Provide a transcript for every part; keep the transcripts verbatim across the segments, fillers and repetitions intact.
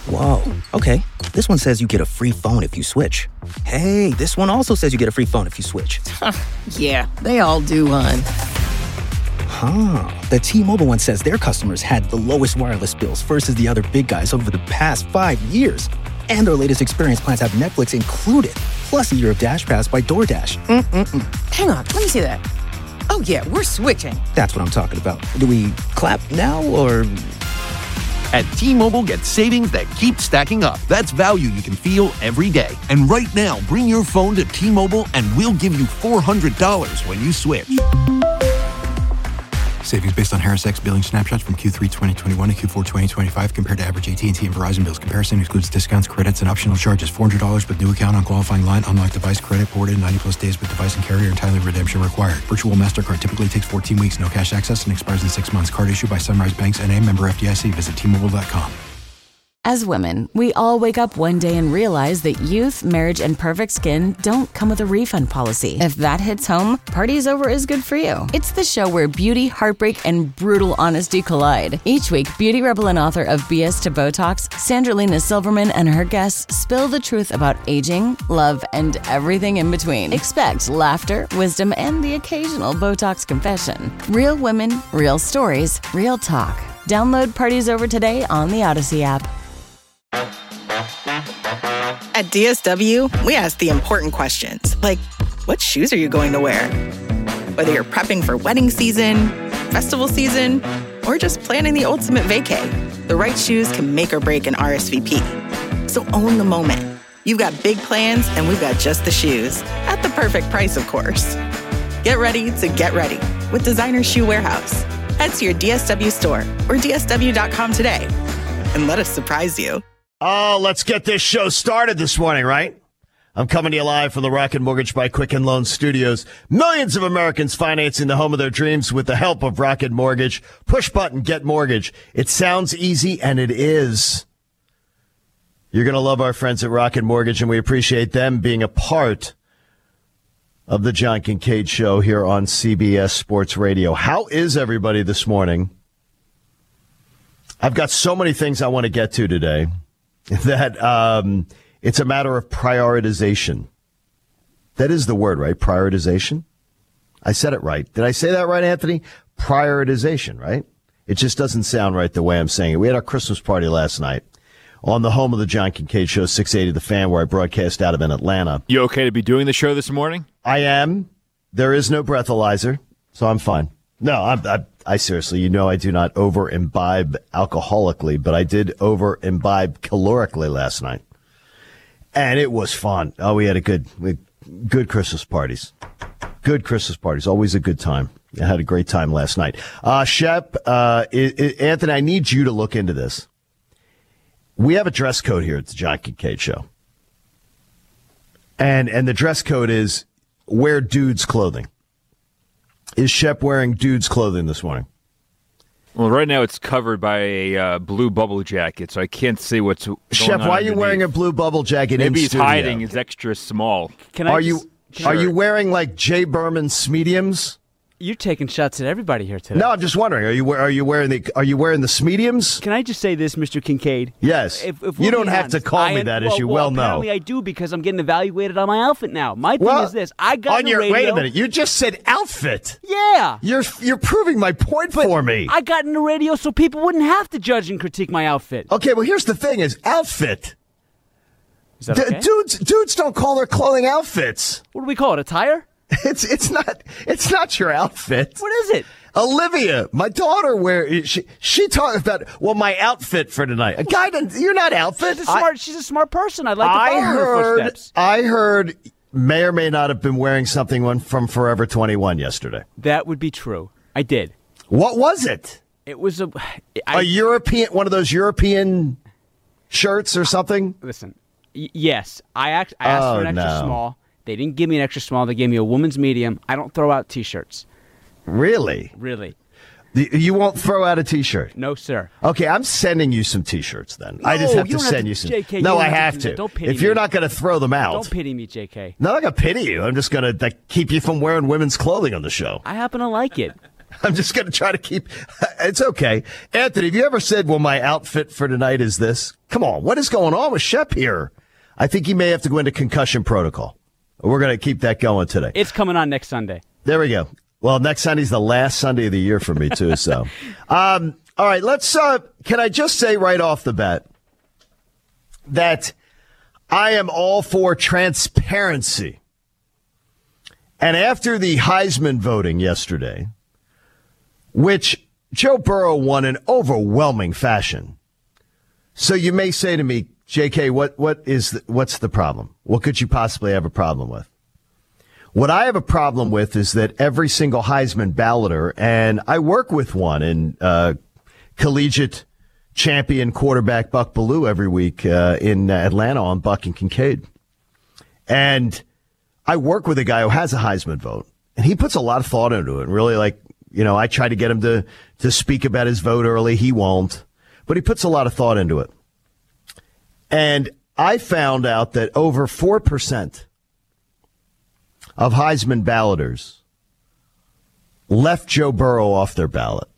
Whoa, okay. This one says you get a free phone if you switch. Hey, this one also says you get a free phone if you switch. Yeah, they all do, hon. Huh. The T-Mobile one says their customers had the lowest wireless bills versus the other big guys over the past five years. And their latest experience plans have Netflix included, plus a year of Dash Pass by DoorDash. Mm-mm-mm. Hang on, let me see that. Oh, yeah, we're switching. That's what I'm talking about. Do we clap now, or...? At T-Mobile, get savings that keep stacking up. That's value you can feel every day. And right now, bring your phone to T-Mobile and we'll give you four hundred dollars when you switch. Savings based on Harris X billing snapshots from Q three twenty twenty-one to Q four twenty twenty-five compared to average A T and T and Verizon bills. Comparison excludes discounts, credits, and optional charges. four hundred dollars with new account on qualifying line. Unlocked device credit ported ninety plus days with device and carrier and timely redemption required. Virtual MasterCard typically takes fourteen weeks. No cash access and expires in six months. Card issued by Sunrise Banks N A, member F D I C. Visit T Mobile dot com. As women, we all wake up one day and realize that youth, marriage, and perfect skin don't come with a refund policy. If that hits home, Party's Over is good for you. It's the show where beauty, heartbreak, and brutal honesty collide. Each week, beauty rebel and author of B S to Botox, Sandra Silverman, and her guests spill the truth about aging, love, and everything in between. Expect laughter, wisdom, and the occasional Botox confession. Real women, real stories, real talk. Download Party's Over today on the Odyssey app. At D S W, we ask the important questions, like, what shoes are you going to wear? Whether you're prepping for wedding season, festival season, or just planning the ultimate vacay, the right shoes can make or break an R S V P. So own the moment. You've got big plans, and we've got just the shoes. At the perfect price, of course. Get ready to get ready with Designer Shoe Warehouse. Head to your D S W store or D S W dot com today and let us surprise you. Oh, let's get this show started this morning, right? I'm coming to you live from the Rocket Mortgage by Quicken Loan Studios. Millions of Americans financing the home of their dreams with the help of Rocket Mortgage. Push button, get mortgage. It sounds easy, and it is. You're going to love our friends at Rocket Mortgage, and we appreciate them being a part of the John Kincaid Show here on C B S Sports Radio. How is everybody this morning? I've got so many things I want to get to today that um, it's a matter of prioritization. That is the word, right? Prioritization? I said it right. Did I say that right, Anthony? Prioritization, right? It just doesn't sound right the way I'm saying it. We had our Christmas party last night on the home of the John Kincaid Show, six eighty The Fan, where I broadcast out of in Atlanta. You okay to be doing the show this morning? I am. There is no breathalyzer, so I'm fine. No, I'm, I, I seriously, you know I do not over-imbibe alcoholically, but I did over-imbibe calorically last night. And it was fun. Oh, we had a good, good Christmas parties. Good Christmas parties. Always a good time. I had a great time last night. Uh, Shep, uh, it, it, Anthony, I need you to look into this. We have a dress code here at the John Kincaid Show. And, and the dress code is wear dudes clothing. Is Shep wearing dude's clothing this morning? Well, right now it's covered by a uh, blue bubble jacket, so I can't see what's going Shep, on. Shep, why are you underneath. wearing a blue bubble jacket Maybe in he's studio? hiding. It's extra small. Can I are just, you can are I, you wearing like Jay Berman's mediums? You're taking shots at everybody here today. No, I'm just wondering. Are you are you wearing the are you wearing the mediums? Can I just say this, Mister Kincaid? Yes. If, if you don't being have honest, to call I me am, that, well, as you well, well know. Apparently I do, because I'm getting evaluated on my outfit now. My thing well, is this: I got on in your the radio. wait a minute. You just said outfit. Yeah. You're you're proving my point but for me. I got in the radio so people wouldn't have to judge and critique my outfit. Okay, well here's the thing: is outfit. Is that D- okay? Dudes dudes don't call their clothing outfits. What do we call it? Attire? It's it's not it's not your outfit. What is it? Olivia, my daughter, where she she talked about well my outfit for tonight. A guy, doesn't, you're not outfit. She's a smart. I, she's a smart person. I'd like to I follow her heard. footsteps. I heard. May or may not have been wearing something from Forever twenty-one yesterday. That would be true. I did. What was it? It was a I, a European, one of those European shirts or something. Listen, y- yes, I act, I asked oh, for an extra no. small. They didn't give me an extra small. They gave me a woman's medium. I don't throw out T-shirts. Really? Really. The, you won't throw out a T-shirt? No, sir. Okay, I'm sending you some T-shirts then. No, I just have you to don't send have to, you some. J K, no, you I don't have have to. to. Don't pity if you're me. not going to throw them out. Don't pity me, J K. No, I'm not going to pity you. I'm just going to like, keep you from wearing women's clothing on the show. I happen to like it. I'm just going to try to keep. It's okay. Anthony, have you ever said, well, my outfit for tonight is this? Come on, what is going on with Shep here? I think he may have to go into concussion protocol. We're going to keep that going today. It's coming on next Sunday. There we go. Well, next Sunday's the last Sunday of the year for me, too. So, um, all right, let's, uh, can I just say right off the bat that I am all for transparency. And after the Heisman voting yesterday, which Joe Burrow won in overwhelming fashion. So you may say to me, J K, what, what is, the, what's the problem? What could you possibly have a problem with? What I have a problem with is that every single Heisman balloter, and I work with one in uh, collegiate champion quarterback Buck Bellew every week uh, in Atlanta on Buck and Kincaid. And I work with a guy who has a Heisman vote, and he puts a lot of thought into it. And really, like, you know, I try to get him to, to speak about his vote early. He won't. But he puts a lot of thought into it. And I found out that over four percent of Heisman balloters left Joe Burrow off their ballot.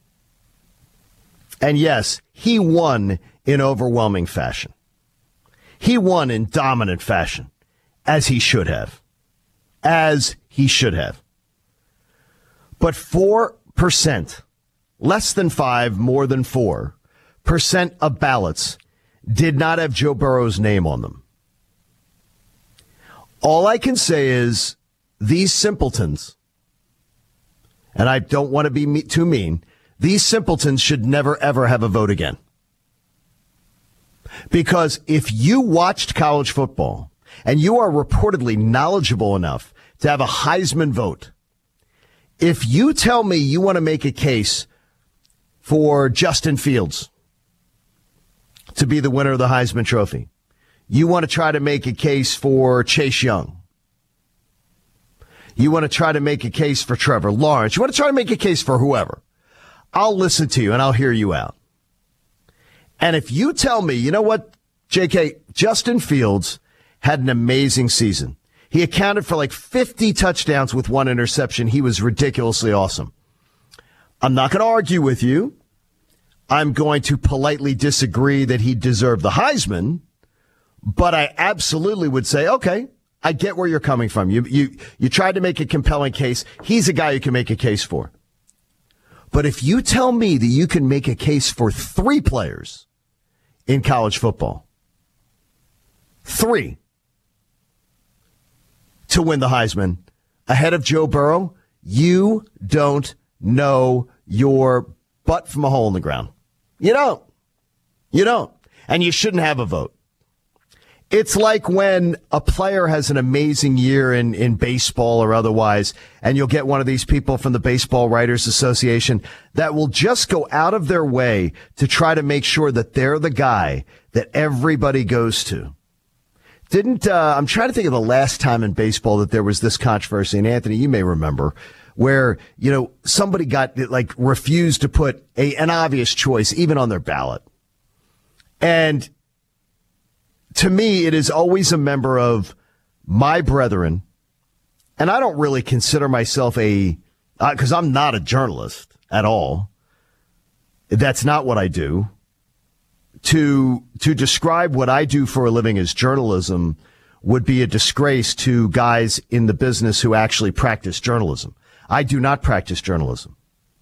And yes, he won in overwhelming fashion. He won in dominant fashion, as he should have. As he should have. But four percent, less than five, more than four percent of ballots did not have Joe Burrow's name on them. All I can say is these simpletons, and I don't want to be me- too mean, these simpletons should never, ever have a vote again. Because if you watched college football and you are reportedly knowledgeable enough to have a Heisman vote, if you tell me you want to make a case for Justin Fields to be the winner of the Heisman Trophy, you want to try to make a case for Chase Young, you want to try to make a case for Trevor Lawrence, you want to try to make a case for whoever, I'll listen to you and I'll hear you out. And if you tell me, you know what, J K, Justin Fields had an amazing season. He accounted for like fifty touchdowns with one interception. He was ridiculously awesome. I'm not going to argue with you. I'm going to politely disagree that he deserved the Heisman, but I absolutely would say, okay, I get where you're coming from. You, you, you tried to make a compelling case. He's a guy you can make a case for. But if you tell me that you can make a case for three players in college football, three, to win the Heisman ahead of Joe Burrow, you don't know your butt from a hole in the ground. You don't. You don't. And you shouldn't have a vote. It's like when a player has an amazing year in, in baseball or otherwise, and you'll get one of these people from the Baseball Writers Association that will just go out of their way to try to make sure that they're the guy that everybody goes to. Didn't, uh, I'm trying to think of the last time in baseball that there was this controversy, and Anthony, you may remember, where, you know, somebody got, like, refused to put a, an obvious choice even on their ballot. And to me, it is always a member of my brethren, and I don't really consider myself a, because uh, I'm not a journalist at all. That's not what I do. To to describe what I do for a living as journalism would be a disgrace to guys in the business who actually practice journalism. I do not practice journalism.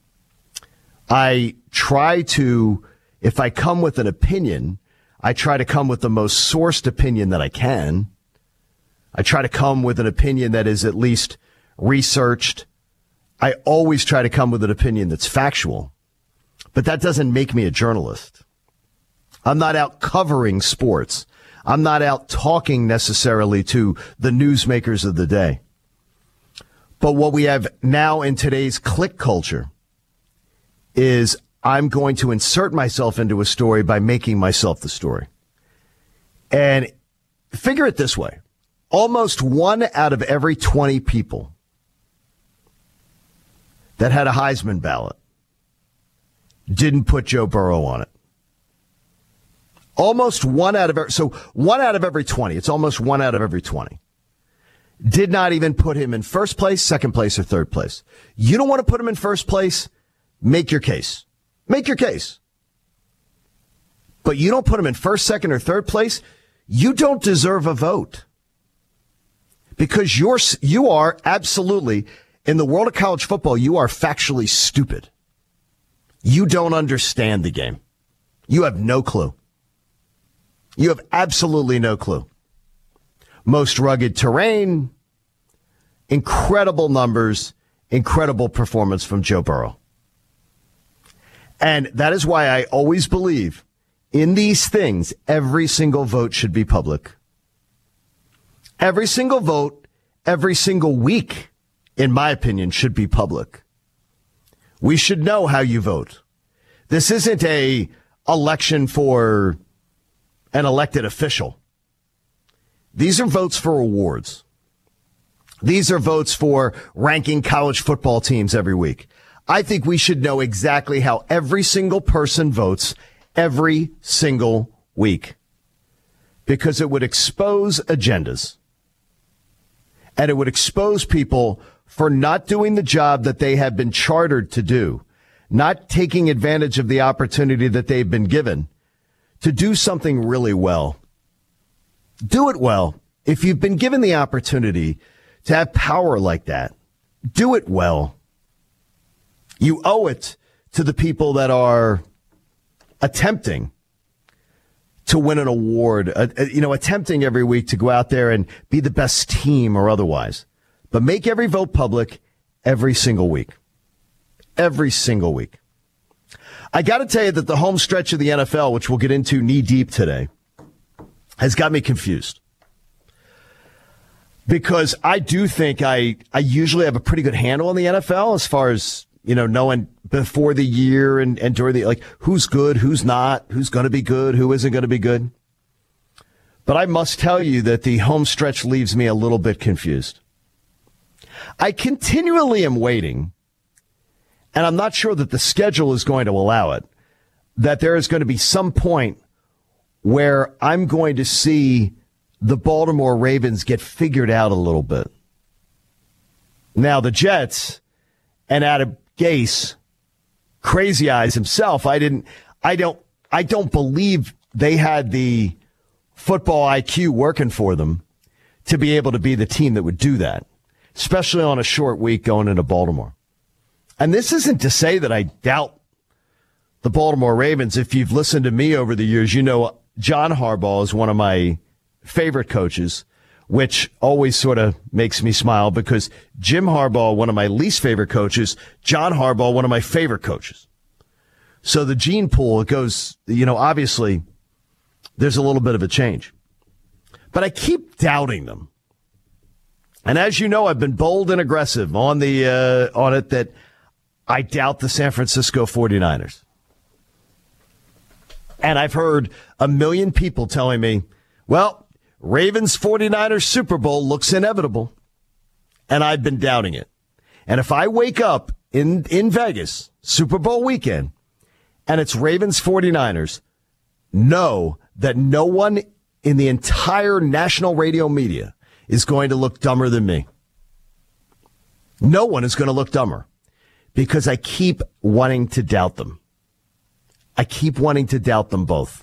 I try to, if I come with an opinion, I try to come with the most sourced opinion that I can. I try to come with an opinion that is at least researched. I always try to come with an opinion that's factual. But that doesn't make me a journalist. I'm not out covering sports. I'm not out talking necessarily to the newsmakers of the day. But what we have now in today's click culture is I'm going to insert myself into a story by making myself the story. And figure it this way. Almost one out of every twenty people that had a Heisman ballot didn't put Joe Burrow on it. Almost one out of every, so one out of every twenty, it's almost one out of every twenty, did not even put him in first place, second place, or third place. You don't want to put him in first place? Make your case. Make your case. but you don't put them in first, second, or third place, you don't deserve a vote. Because you're, you are absolutely, in the world of college football, you are factually stupid. You don't understand the game. You have no clue. You have absolutely no clue. Most rugged terrain, incredible numbers, incredible performance from Joe Burrow. And that is why I always believe in these things, every single vote should be public. Every single vote, every single week, in my opinion, should be public. We should know how you vote. This isn't a election for an elected official. These are votes for awards. These are votes for ranking college football teams every week. I think we should know exactly how every single person votes every single week, because it would expose agendas, and it would expose people for not doing the job that they have been chartered to do, not taking advantage of the opportunity that they've been given to do something really well. Do it well. If you've been given the opportunity to have power like that, do it well. You owe it to the people that are attempting to win an award, uh, you know, attempting every week to go out there and be the best team or otherwise. But make every vote public every single week. Every single week. I got to tell you that the home stretch of the N F L, which we'll get into knee deep today, has got me confused. Because I do think I, I usually have a pretty good handle on the N F L as far as, you know, knowing before the year and, and during the, like, who's good, who's not, who's going to be good, who isn't going to be good. But I must tell you that the home stretch leaves me a little bit confused. I continually am waiting, and I'm not sure that the schedule is going to allow it, that there is going to be some point where I'm going to see the Baltimore Ravens get figured out a little bit. Now, the Jets and Adam Gase, Crazy Eyes himself, I didn't, I don't, I don't believe they had the football I Q working for them to be able to be the team that would do that, especially on a short week going into Baltimore. And this isn't to say that I doubt the Baltimore Ravens. If you've listened to me over the years, you know John Harbaugh is one of my favorite coaches, which always sort of makes me smile because Jim Harbaugh, one of my least favorite coaches, John Harbaugh, one of my favorite coaches. So the gene pool, it goes, you know, obviously there's a little bit of a change. But I keep doubting them. And as you know, I've been bold and aggressive on the uh, on it that I doubt the San Francisco forty-niners. And I've heard a million people telling me, well, Ravens forty-niners Super Bowl looks inevitable. And I've been doubting it. And if I wake up in, in Vegas, Super Bowl weekend, and it's Ravens forty-niners, know that no one in the entire national radio media is going to look dumber than me. No one is going to look dumber because I keep wanting to doubt them. I keep wanting to doubt them both.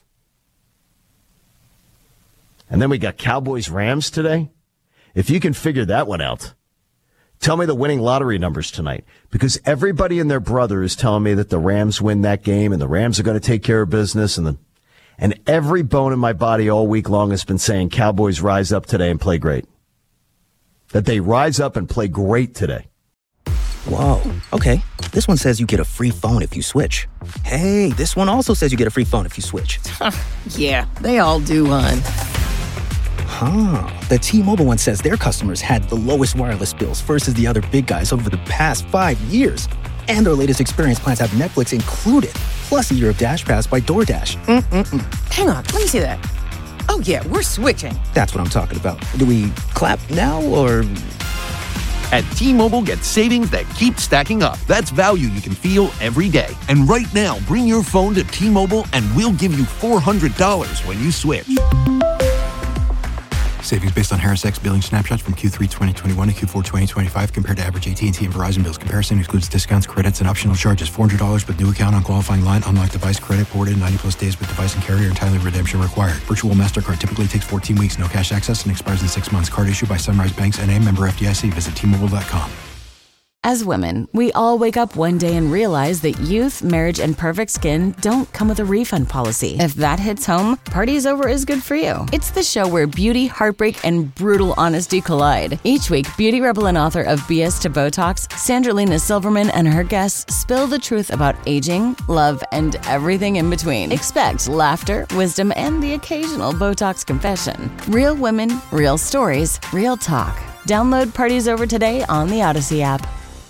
And then we got Cowboys-Rams today. If you can figure that one out, tell me the winning lottery numbers tonight, because everybody and their brother is telling me that the Rams win that game and the Rams are going to take care of business. And the, and every bone in my body all week long has been saying Cowboys rise up today and play great. That they rise up and play great today. Whoa, okay. This one says you get a free phone if you switch. Hey, this one also says you get a free phone if you switch. Yeah, they all do, hon. Huh. The T-Mobile one says their customers had the lowest wireless bills versus the other big guys over the past five years. And their latest experience plans have Netflix included, plus a year of Dash Pass by DoorDash. Mm-mm-mm. Hang on, let me see that. Oh, yeah, we're switching. That's what I'm talking about. Do we clap now or... At T-Mobile, get savings that keep stacking up. That's value you can feel every day. And right now, bring your phone to T-Mobile and we'll give you four hundred dollars when you switch. Savings based on Harris X billing snapshots from Q three twenty twenty-one to Q four twenty twenty-five compared to average A T and T and Verizon bills. Comparison excludes discounts, credits, and optional charges. four hundred dollars with new account on qualifying line. Unlock device credit ported ninety plus days with device and carrier and timely redemption required. Virtual MasterCard typically takes fourteen weeks. No cash access and expires in six months. Card issued by Sunrise Banks N A, member F D I C. Visit T Mobile dot com. As women, we all wake up one day and realize that youth, marriage, and perfect skin don't come with a refund policy. If that hits home, Party's Over is good for you. It's the show where beauty, heartbreak, and brutal honesty collide. Each week, beauty rebel and author of B S to Botox, Sandralina Silverman, and her guests spill the truth about aging, love, and everything in between. Expect laughter, wisdom, and the occasional Botox confession. Real women, real stories, real talk. Download Party's Over today on the Odyssey app.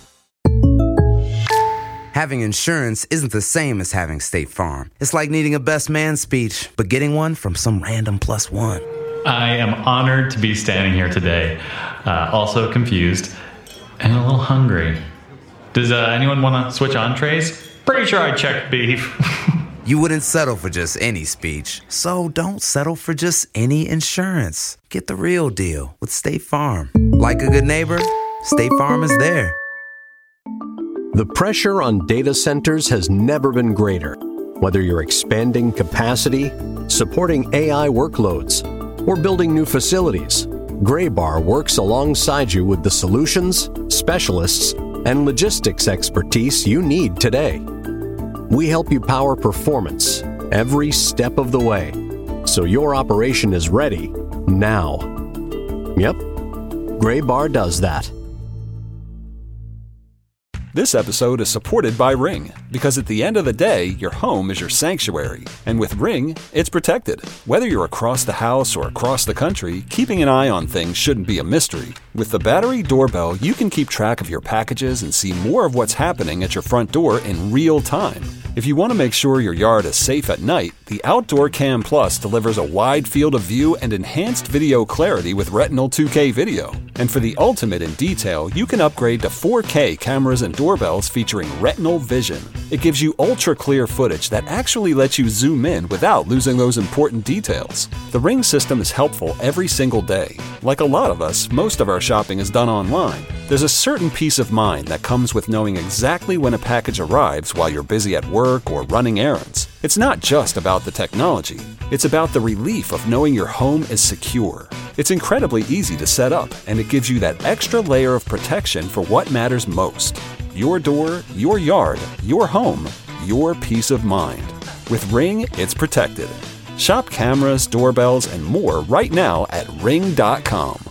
Having insurance isn't the same as having State Farm. It's like needing a best man speech, but getting one from some random plus one. I am honored to be standing here today, uh, also confused and a little hungry. Does uh, anyone want to switch entrees? Pretty sure I checked beef. You wouldn't settle for just any speech, so don't settle for just any insurance. Get the real deal with State Farm. Like a good neighbor, State Farm is there. The pressure on data centers has never been greater. Whether you're expanding capacity, supporting A I workloads, or building new facilities, Graybar works alongside you with the solutions, specialists, and logistics expertise you need today. We help you power performance every step of the way, so your operation is ready now. Yep, Graybar does that. This episode is supported by Ring, because at the end of the day, your home is your sanctuary. And with Ring, it's protected. Whether you're across the house or across the country, keeping an eye on things shouldn't be a mystery. With the Battery Doorbell, you can keep track of your packages and see more of what's happening at your front door in real time. If you want to make sure your yard is safe at night, the Outdoor Cam Plus delivers a wide field of view and enhanced video clarity with Retinal two K video. And for the ultimate in detail, you can upgrade to four K cameras and doorbells featuring Retinal Vision. It gives you ultra-clear footage that actually lets you zoom in without losing those important details. The Ring system is helpful every single day. Like a lot of us, most of our shopping is done online. There's a certain peace of mind that comes with knowing exactly when a package arrives while you're busy at work or running errands. It's not just about the technology. It's about the relief of knowing your home is secure. It's incredibly easy to set up, and it gives you that extra layer of protection for what matters most. Your door, your yard, your home, your peace of mind. With Ring, it's protected. Shop cameras, doorbells, and more right now at ring dot com.